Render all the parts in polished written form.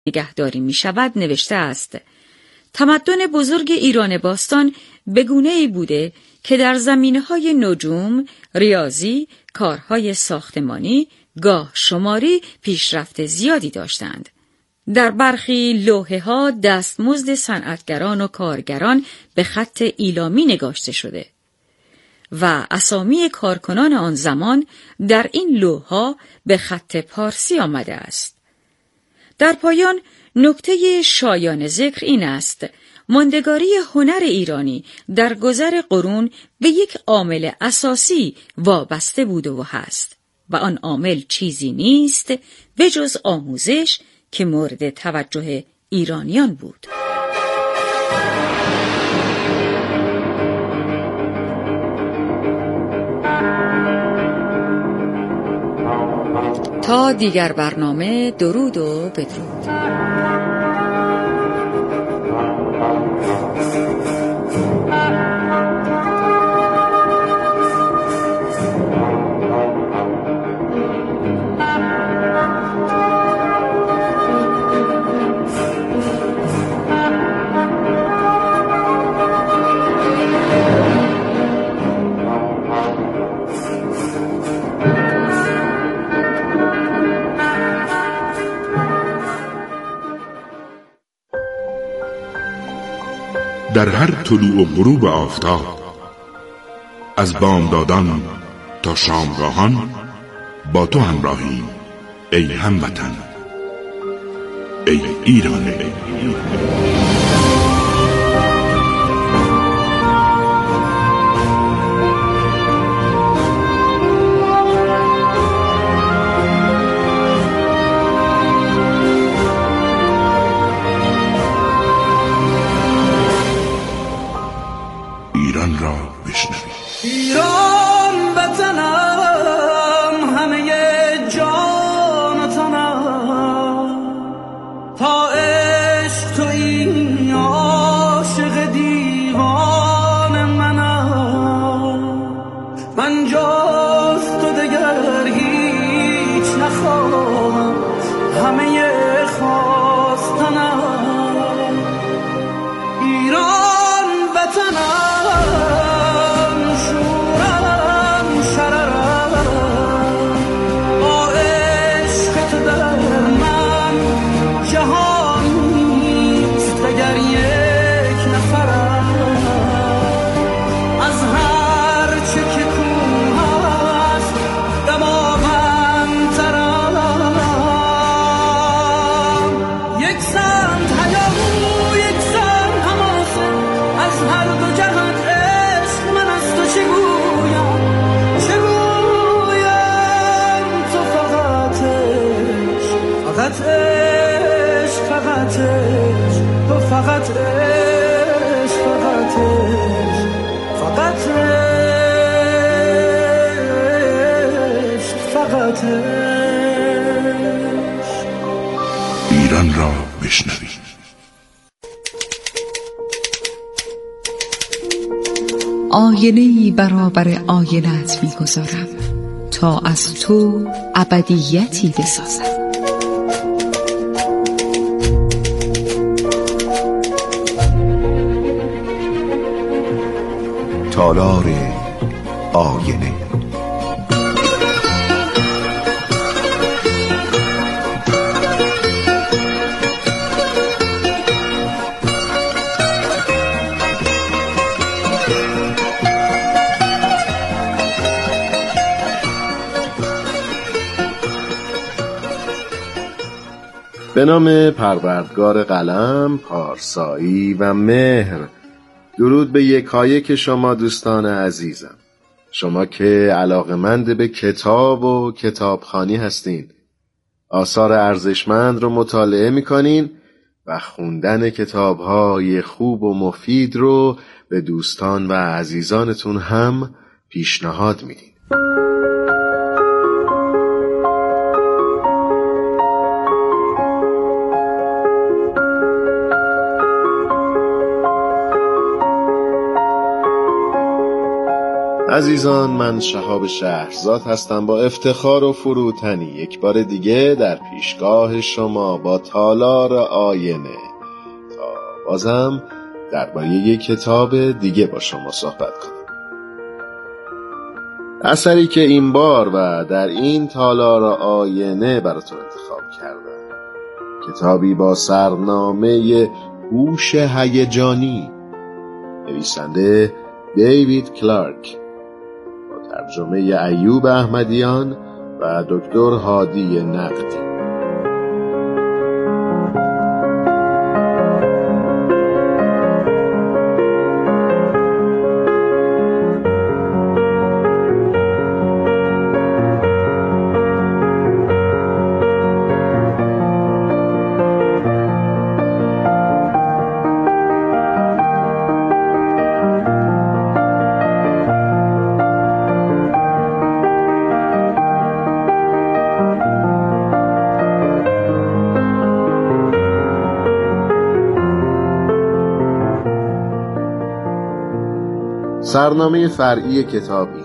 نگهداری می شود نوشته است: تمدن بزرگ ایران باستان به گونه‌ای بوده که در زمینه‌های نجوم، ریاضی، کارهای ساختمانی، گاه شماری پیشرفت زیادی داشتند. در برخی لوحه‌ها دستمزد صنعتگران و کارگران به خط ایلامی نگاشته شده و اسامی کارکنان آن زمان در این لوح‌ها به خط پارسی آمده است. در پایان نکته شایان ذکر این است: ماندگاری هنر ایرانی در گذر قرون به یک عامل اساسی وابسته بود و هست و آن عامل چیزی نیست به جز آموزش که مورد توجه ایرانیان بود. تا دیگر برنامه، درود و بدرود. در هر طلوع و غروب آفتاب، از بامدادان تا شامگاهان، با تو همراهیم ای هموطن، ای ایران. ایران را بشنوید. ایران وطنم، همه جان و تنم، تا عشق تویی عاشق دیوان منم. من جز تو دگر هیچ نخواهم، همه خواستنم. ایران وطنم، شورم شررم، با عشق تو در من جهان نیست دگر یک نفرم. از هر چه که کوه است دماغم‌ترم. یک سمت هیاهو، یک سمت حماسه، از هر دو جهت عشق من از تو چه گویم، چه گویم. تو فقط عشق، فقط عشق، فقط عشق، تو فقط عشق، فقط عشق، فقط عشق، فقط عشق. ایران را بشنوید. آینه‌ای برابر آینه‌ات می‌گذارم تا از تو ابدیتی بسازم. تالار آینه. به نام پروردگار قلم، پارسایی و مهر. درود به یکایک شما دوستان عزیزم، شما که علاقمند به کتاب و کتابخوانی هستین، آثار ارزشمند رو مطالعه میکنین و خوندن کتاب‌های خوب و مفید رو به دوستان و عزیزانتون هم پیشنهاد میدین. عزیزان، من شهاب شهرزاد هستم با افتخار و فروتنی یک بار دیگه در پیشگاه شما با تالار آینه تا بازم درباره یک کتاب دیگه با شما صحبت کنم. اثری که این بار و در این تالار آینه براتون انتخاب کردم کتابی با سرنامه هوش هیجانی، نویسنده دیوید کلارک، با ترجمه ایوب احمدیان و دکتر هادی نقدی. سرنامه فرعی کتابی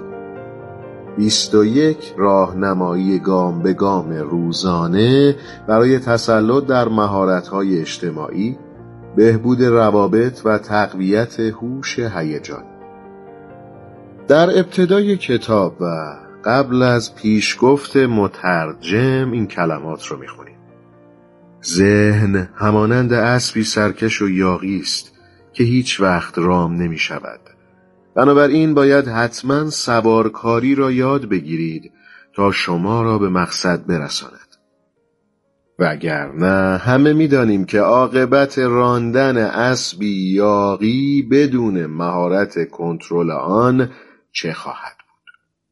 21 راهنمایی گام به گام روزانه برای تسلط در مهارت‌های اجتماعی، بهبود روابط و تقویت هوش هیجانی. در ابتدای کتاب و قبل از پیشگفت مترجم این کلمات رو می‌خونیم: ذهن همانند اسبی سرکش و یاغی است که هیچ وقت رام نمی‌شود. بنابراین باید حتما سوارکاری را یاد بگیرید تا شما را به مقصد برساند. وگرنه همه می‌دانیم که عاقبت راندن اسبی یاغی بدون مهارت کنترل آن چه خواهد بود.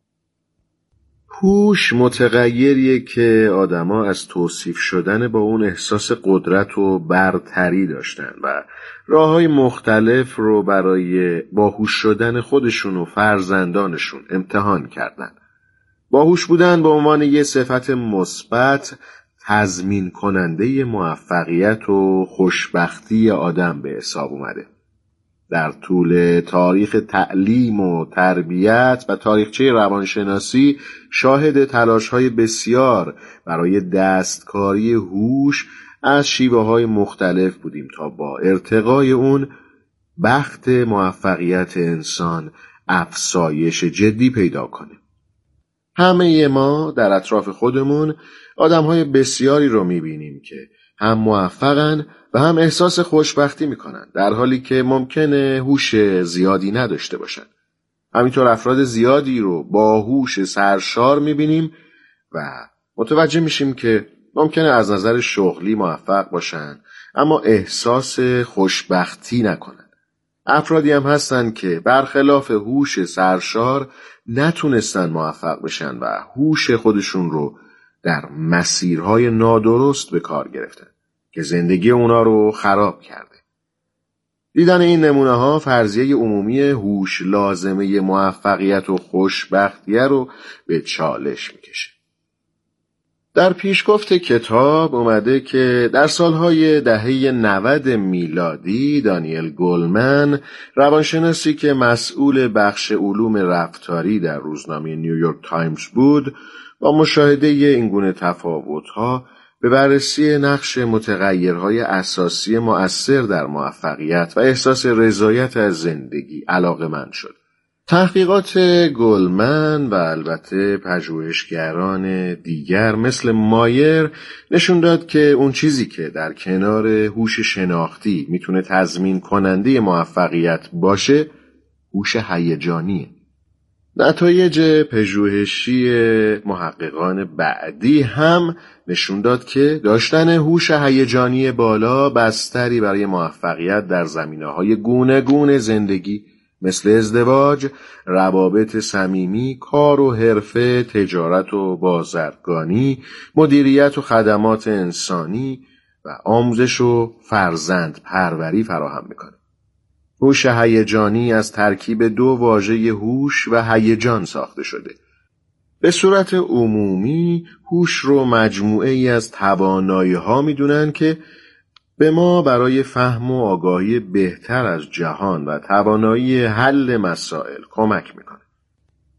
هوش متغیریه که آدما از توصیف شدن با اون احساس قدرت و برتری داشتن و راه‌های مختلف رو برای باهوش شدن خودشون و فرزندانشون امتحان کردن. باهوش بودن به عنوان یه صفت مثبت تضمین کننده موفقیت و خوشبختی آدم به حساب اومده. در طول تاریخ تعلیم و تربیت و تاریخچه روانشناسی شاهد تلاش‌های بسیار برای دستکاری هوش از شیوه‌های مختلف بودیم تا با ارتقای اون بخت موفقیت انسان افزایش جدی پیدا کنه. همه ما در اطراف خودمون آدم‌های بسیاری رو می‌بینیم که هم موفقن و هم احساس خوشبختی می‌کنن، در حالی که ممکنه هوش زیادی نداشته باشن. همینطور افراد زیادی رو با هوش سرشار می‌بینیم و متوجه میشیم که ممکنه از نظر شغلی موفق باشن اما احساس خوشبختی نکنن. افرادی هم هستن که برخلاف هوش سرشار نتونستن موفق بشن و هوش خودشون رو در مسیرهای نادرست به کار گرفتن که زندگی اونا رو خراب کرده. دیدن این نمونه ها فرضیه عمومی هوش لازمه موفقیت و خوشبختیه رو به چالش میکشه. در پیشگفت کتاب اومده که در سالهای دهه 90 میلادی دانیل گولمن، روانشناسی که مسئول بخش علوم رفتاری در روزنامه نیویورک تایمز بود، با مشاهده این گونه تفاوت‌ها به بررسی نقش متغیرهای اساسی مؤثر در موفقیت و احساس رضایت از زندگی علاقه‌مند شد. تحقیقات گولمن و البته پژوهشگران دیگر مثل مایر نشون داد که اون چیزی که در کنار هوش شناختی میتونه تضمین کننده موفقیت باشه، هوش هیجانیه. نتایج پژوهشی محققان بعدی هم نشون داد که داشتن هوش هیجانی بالا بستری برای موفقیت در زمینه‌های گوناگون زندگی مثل ازدواج، روابط صمیمی، کار و حرفه، تجارت و بازرگانی، مدیریت و خدمات انسانی و آموزش و فرزند پروری فراهم میکنه. هوش هیجانی از ترکیب دو واژه هوش و هیجان ساخته شده. به صورت عمومی هوش رو مجموعه ای از توانایی‌ها میدونن که به ما برای فهم و آگاهی بهتر از جهان و توانایی حل مسائل کمک میکنه.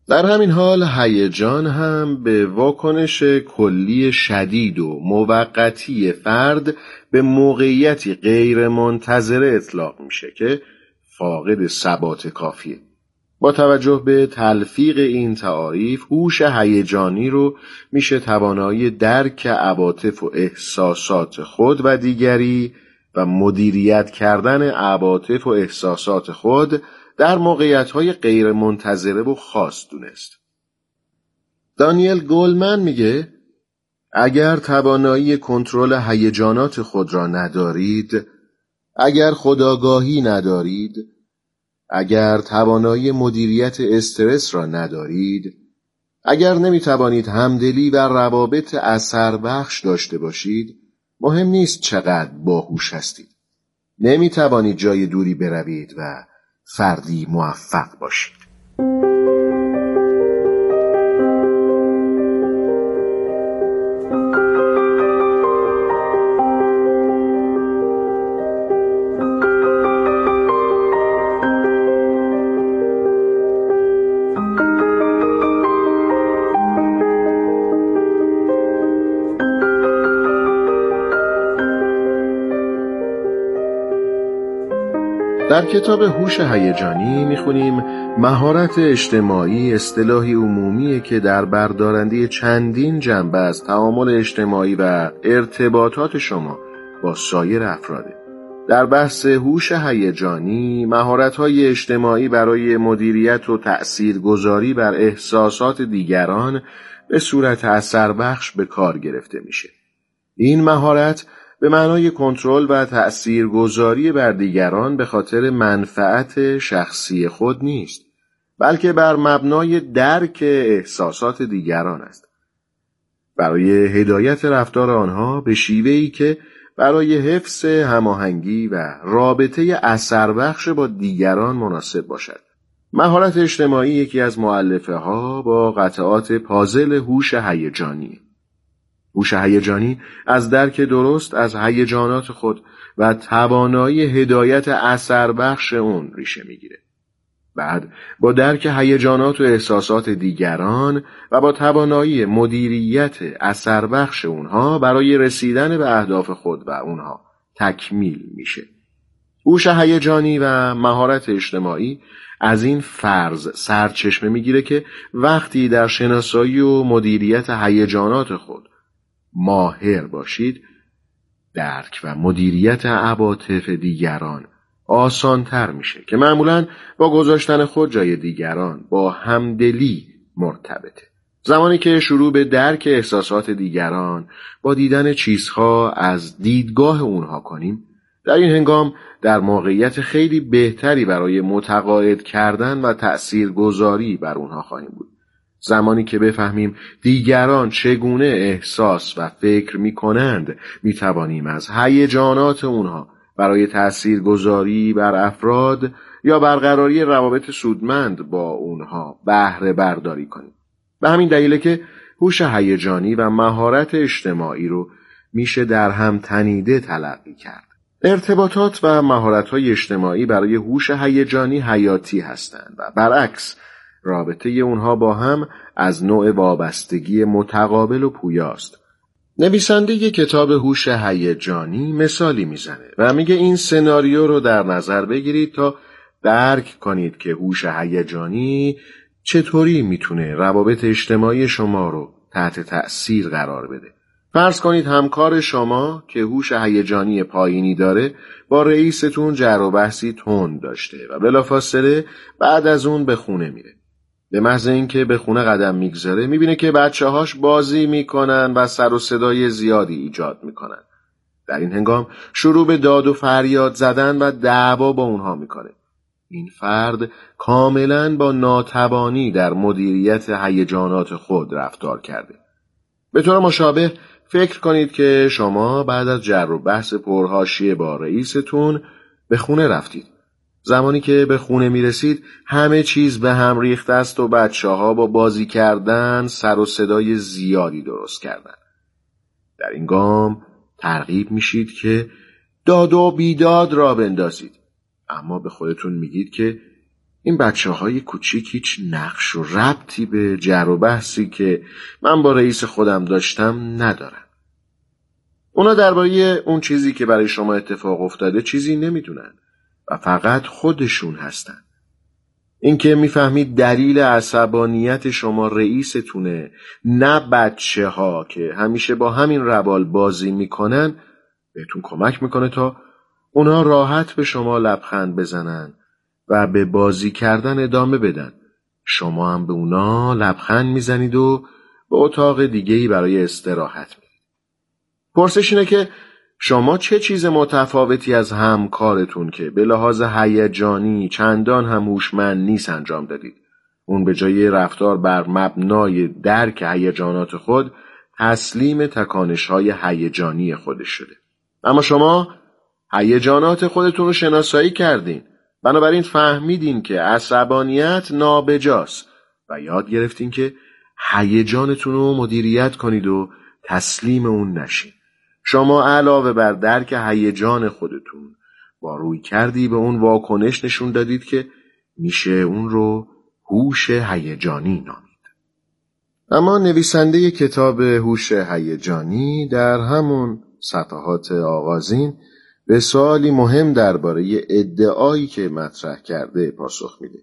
در همین حال هیجان هم به واکنش کلی شدید و موقتی فرد به موقعیتی غیر منتظره اطلاق میشه که فاقد ثبات کافیه. با توجه به تلفیق این تعاریف، هوش هیجانی رو میشه توانایی درک عواطف و احساسات خود و دیگری و مدیریت کردن عواطف و احساسات خود در موقعیت‌های غیر منتظره و خاص دونست. دانیل گولمن میگه اگر توانایی کنترل هیجانات خود را ندارید، اگر خودآگاهی ندارید، اگر توانایی مدیریت استرس را ندارید، اگر نمیتوانید همدلی و روابط اثر بخش داشته باشید، مهم نیست چقدر باهوش هستید. نمیتوانید جای دوری بروید و فردی موفق باشید. در کتاب هوش هیجانی میخونیم مهارت اجتماعی اصطلاحی عمومیه که در بردارنده چندین جنبه از تعامل اجتماعی و ارتباطات شما با سایر افراده. در بحث هوش هیجانی، مهارت‌های اجتماعی برای مدیریت و تأثیرگذاری بر احساسات دیگران به صورت اثربخش به کار گرفته میشه. این مهارت به معنای کنترل و تأثیرگذاری بر دیگران به خاطر منفعت شخصی خود نیست، بلکه بر مبنای درک احساسات دیگران است. برای هدایت رفتار آنها به شیوهی که برای حفظ هماهنگی و رابطه اثربخش با دیگران مناسب باشد. مهارت اجتماعی یکی از مؤلفه‌ها با قطعات پازل هوش هیجانی. هوش هیجانی از درک درست از هیجانات خود و توانایی هدایت اثر بخش اون ریشه میگیره. بعد با درک هیجانات و احساسات دیگران و با توانایی مدیریت اثر بخش اونها برای رسیدن به اهداف خود و اونها تکمیل میشه. هوش هیجانی و مهارت اجتماعی از این فرض سرچشمه میگیره که وقتی در شناسایی و مدیریت هیجانات خود ماهر باشید، درک و مدیریت عواطف دیگران آسان‌تر میشه که معمولاً با گذاشتن خود جای دیگران با همدلی مرتبطه. زمانی که شروع به درک احساسات دیگران با دیدن چیزها از دیدگاه اونها کنیم، در این هنگام در موقعیت خیلی بهتری برای متقاعد کردن و تأثیرگذاری بر اونها خواهیم بود. زمانی که بفهمیم دیگران چگونه احساس و فکر می‌کنند، می‌توانیم از هیجانات اونها برای تأثیرگذاری بر افراد یا برقراری روابط سودمند با اونها بهره برداری کنیم. به همین دلیله که هوش هیجانی و مهارت اجتماعی رو میشه در هم تنیده تلقی کرد. ارتباطات و مهارت‌های اجتماعی برای هوش هیجانی حیاتی هستند و برعکس رابطه اونها با هم از نوع وابستگی متقابل و پویاست. نویسنده کتاب هوش هیجانی مثالی میزنه و میگه این سناریو رو در نظر بگیرید تا درک کنید که هوش هیجانی چطوری میتونه روابط اجتماعی شما رو تحت تأثیر قرار بده. فرض کنید همکار شما که هوش هیجانی پایینی داره با رئیستون جر و بحثی تند داشته و بلافاصله بعد از اون به خونه میره. به محض اینکه به خونه قدم میگذاره میبینه که بچه‌هاش بازی میکنن و سر و صدای زیادی ایجاد میکنن. در این هنگام شروع به داد و فریاد زدن و دعوا با اونها میکنه. این فرد کاملاً با ناتوانی در مدیریت هیجانات خود رفتار کرده. به طور مشابه فکر کنید که شما بعد از جر و بحث پرحاشیه با رئیستون به خونه رفتید. زمانی که به خونه می رسید همه چیز به هم ریخته است و بچه‌ها با بازی کردن سر و صدای زیادی درست کردن. در این گام ترغیب میشید که داد و بیداد را بندازید، اما به خودتون میگید که این بچه‌های کوچیک هیچ نقش و ربطی به جر و بحثی که من با رئیس خودم داشتم ندارن. اونا درباره اون چیزی که برای شما اتفاق افتاده چیزی نمیدونن و فقط خودشون هستن. اینکه میفهمید دلیل عصبانیت شما رئیستونه، نه بچه‌ها که همیشه با همین روال بازی میکنن، بهتون کمک میکنه تا اونا راحت به شما لبخند بزنن و به بازی کردن ادامه بدن. شما هم به اونا لبخند میزنید و به اتاق دیگه‌ای برای استراحت میرید. پرسش اینه که شما چه چیز متفاوتی از همکارتون که به لحاظ هیجانی چندان هم هوشمند نیست انجام دادید؟ اون به جای رفتار بر مبنای درک هیجانات خود تسلیم تکانش‌های هیجانی خودش شده. اما شما هیجانات خودتون رو شناسایی کردین، بنابراین فهمیدین که عصبانیت نابجاست و یاد گرفتین که هیجانتون رو مدیریت کنید و تسلیم اون نشین. شما علاوه بر درک هیجان خودتون با روی کردی به اون واکنش نشون دادید که میشه اون رو هوش هیجانی نامید. اما نویسنده کتاب هوش هیجانی در همون صفحات آغازین به سوالی مهم درباره ادعایی که مطرح کرده پاسخ میده.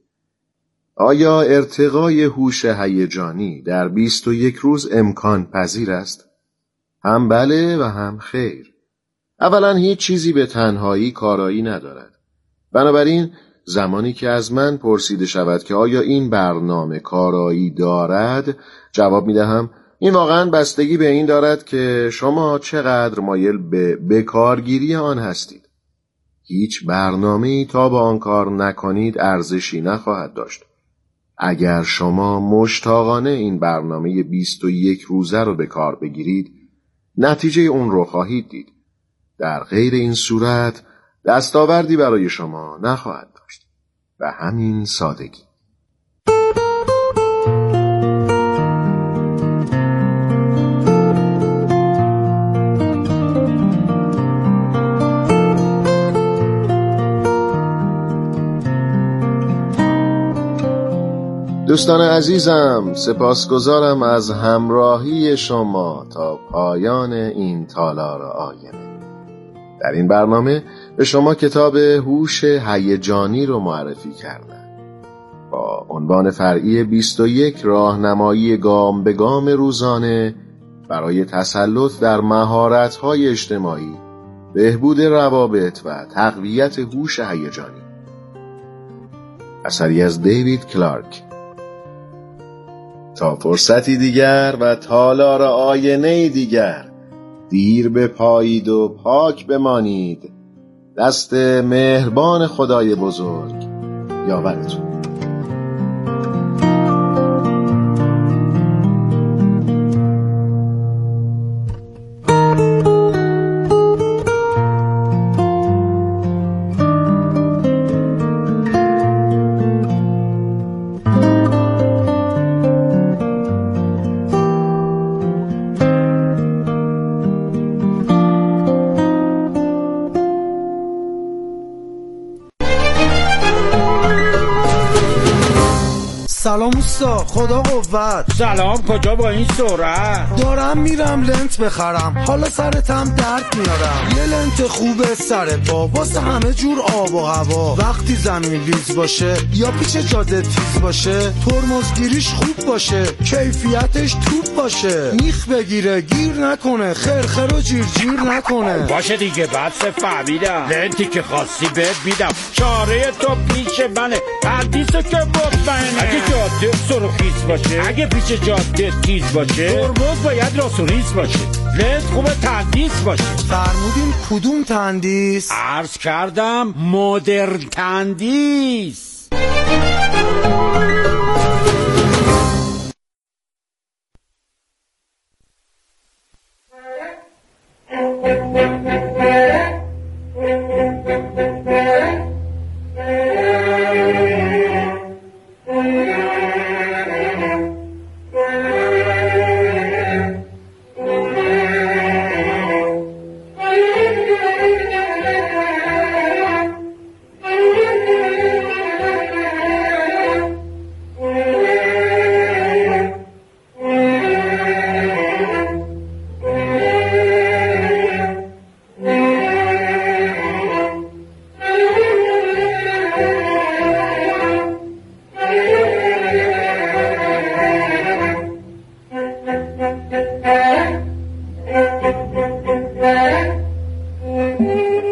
آیا ارتقای هوش هیجانی در 21 روز امکان پذیر است؟ هم بله و هم خیر. اولا هیچ چیزی به تنهایی کارایی ندارد. بنابراین زمانی که از من پرسیده شود که آیا این برنامه کارایی دارد، جواب میدهم این واقعا بستگی به این دارد که شما چقدر مایل به بکارگیری آن هستید. هیچ برنامه‌ای تا به آن کار نکنید ارزشی نخواهد داشت. اگر شما مشتاقانه این برنامه 21 روزه رو به کار بگیرید، نتیجه اون رو خواهید دید. در غیر این صورت دستاوردی برای شما نخواهد داشت. و همین سادگی. دوستان عزیزم، سپاسگزارم از همراهی شما تا پایان این تالار آینه. در این برنامه به شما کتاب هوش هیجانی رو معرفی کردم. با عنوان فرعی 21 راهنمایی گام به گام روزانه برای تسلط در مهارت‌های اجتماعی، بهبود روابط و تقویت هوش هیجانی. اثری از دیوید کلارک. تا فرصتی دیگر و تالار آینه دیگر، دیر بپایید و پاک بمانید. دست مهربان خدای بزرگ یاورتون. سلام اوستا، خدا قوت. سلام، کجا با این سرعت؟ دارم میرم لنت بخرم، حالا سرتم درد میارم. یه لنت خوبه سر پا واسه همه جور آب و هوا. وقتی زمین لیز باشه یا پیچ جاده تیز باشه، ترمزگیریش خوب باشه، کیفیتش توپ باشه. میخ بگیره گیر نکنه، خرخر و جیر جیر نکنه. باشه دیگه، بس فهمیدم. لنتی که خواستی بهت میدم، چاره تو پیش منه. حدیثو که مطمئنه. اگه جاده سرخیز باشه، اگه پیچ جاده تیز باشه، ترمز باید راست و ریز باشه. لنت خوبه تندیس باشه. فرمودین کدوم تندیس؟ عرض کردم مدرن تندیس.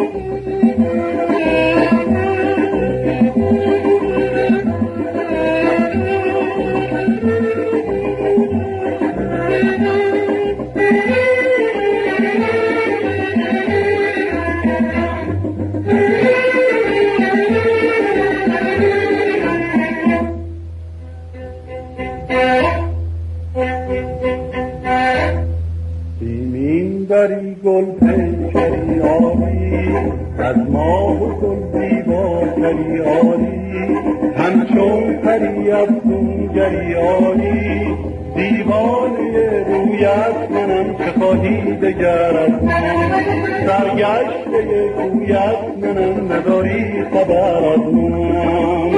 بری گل پیکری آری از ماه و گل زیباتری آری همچون پری افسونگری آری دیوانه رویت منم چه خواهی دگر از من سرگشته رویت منم نداری خبر از من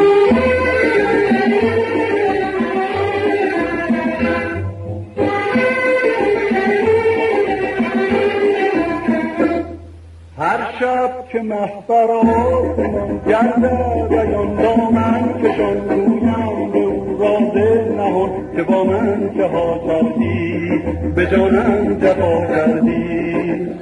هر شب که محفرات من گرده بیان دامن کشان رویم به او راز نهان که با من چه ها کردی به جانم جفا کردی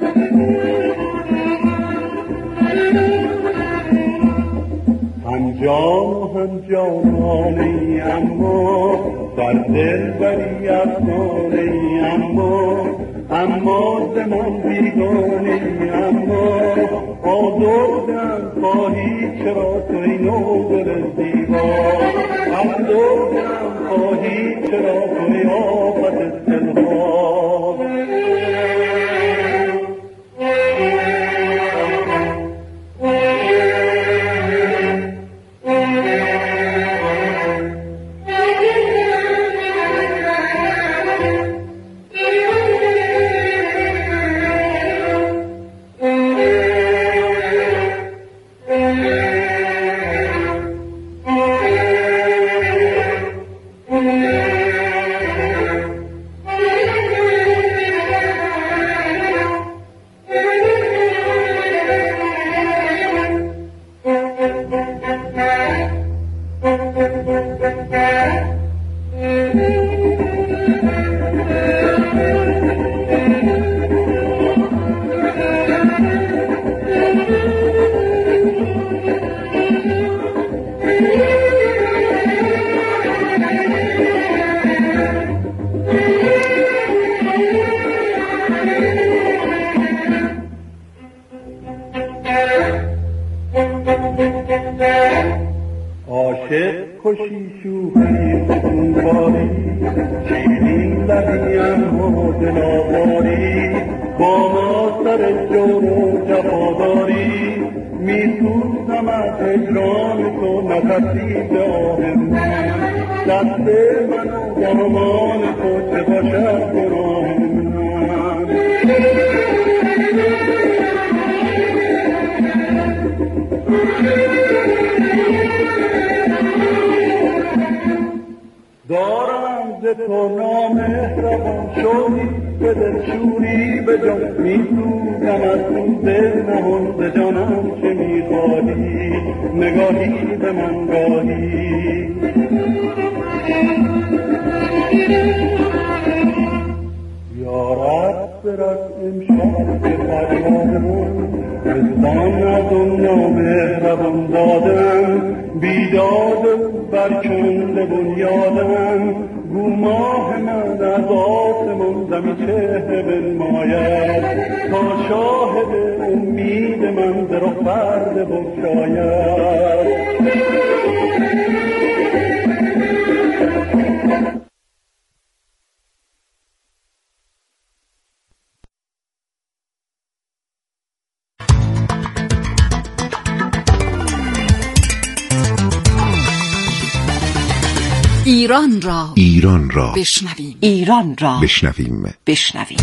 هم جان و هم جانانه اما در دل بری افسانه اما ز من بیگانه اما آزردم خواهی چرا توی نوبل زیبا آزردم خواهی چرا توی آفت دلها عاشق کشی شوخی ستونکاری شیرین لبی اما دلاواری با ما سر جور و جفاداری میسوزم از هجران تو نفسی به آه من دست من و درمان تو چه باشد گناه من دارم ز تو نامهربان شدی به دلشوری به جان میسوزم از اون دل نهان ز جانم چه میخواهی نگاهی به من گاهی یارب برد امشب به فریادمون رزدان از اون نامهربان دادم بیداد برکنده بنیادم گو ماه من از آسمان زمین چهره بنماید تا شاهد امید من در فرد بگشاید ایران را بشنویم. ایران را بشنویم.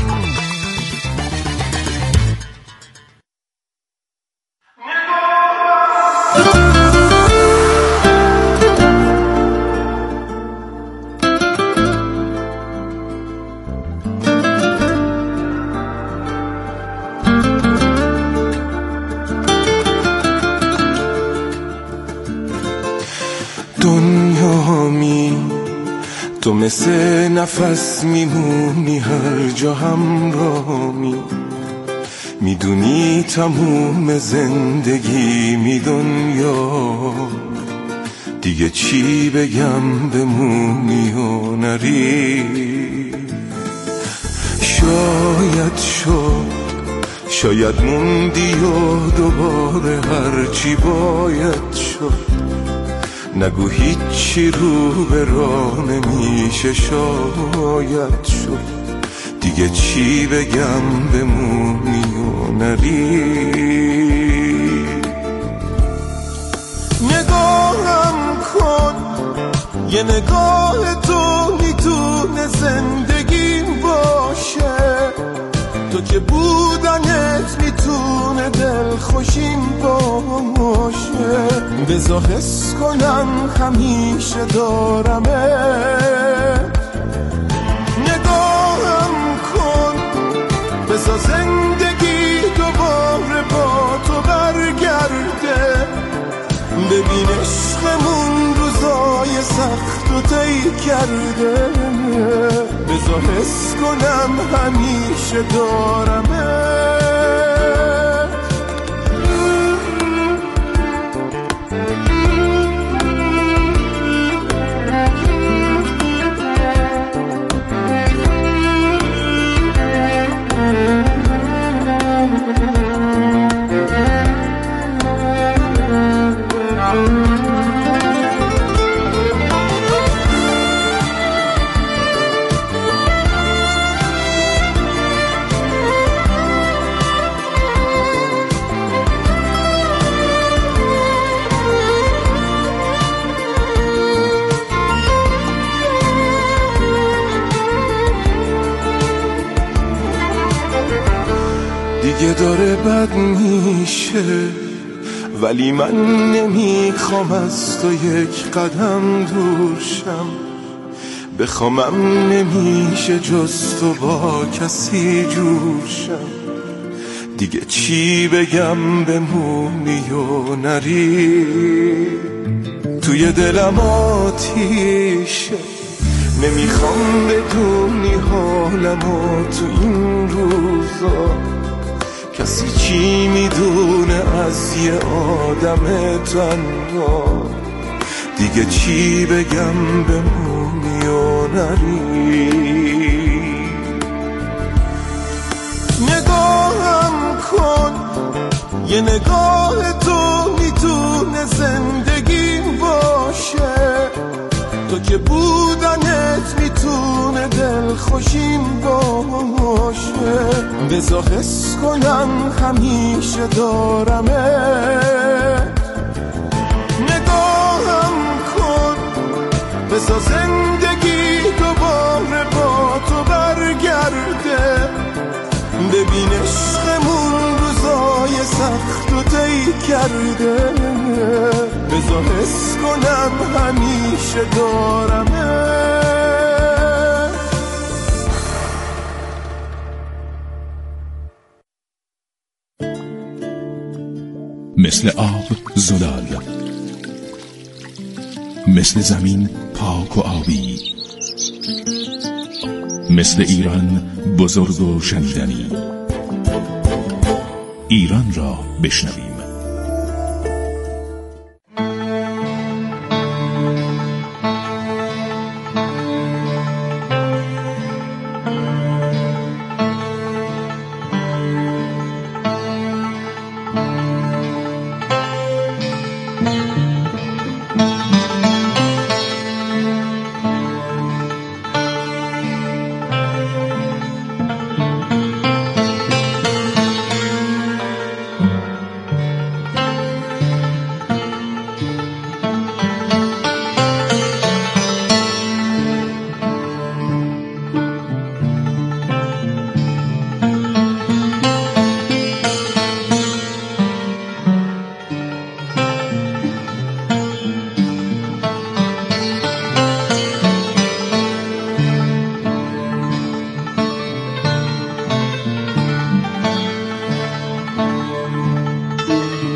تو مثل نفس میمونی هر جا همراهمی میدونی تموم زندگی دنیا، دیگه چی بگم بمونی و نری. شاید موندی و دوباره هرچی باید شد. نگو هیچی رو به راه نمیشه شاید شد. دیگه چی بگم بمونی و نری. نگاهم کن، یه نگاه تو میتونه زندگیم باشه. تو که بودنت میتونه دلخوشیم باشه. بذار حس کنم همیشه دارمت. نگاهم کن، بذار زندگی دوباره با تو برگرده. ببین عشقمون روزای سخت و طی کرده. بذار حس کنم همیشه دارمت. دیگه داره بد میشه، ولی من نمیخوام از تو یک قدم دور شم. بخوامم نمیشه جز تو با کسی جور شم. دیگه چی بگم بمونی و نری. توی دلم آتیشه، نمیخوام بدونی حالمو تو این روزا. کسی چی میدونه از یه آدم تنها. دیگه چی بگم بمونی و نری. نگاهم کن، یه نگاه تو میتونه زندگیم باشه. تو که بودنت میتونه دلخوشیم باشه. بذار حس کنم همیشه دارمت. نگاهم کن، بذار زندگی دوباره با تو برگرده. ببین عشقمون روزای سخت و طی کرده. بذار حس کنم همیشه دارمت. مثل آب زلال، مثل زمین پاک و آبی، مثل ایران بزرگ و شنیدنی. ایران را بشنوید.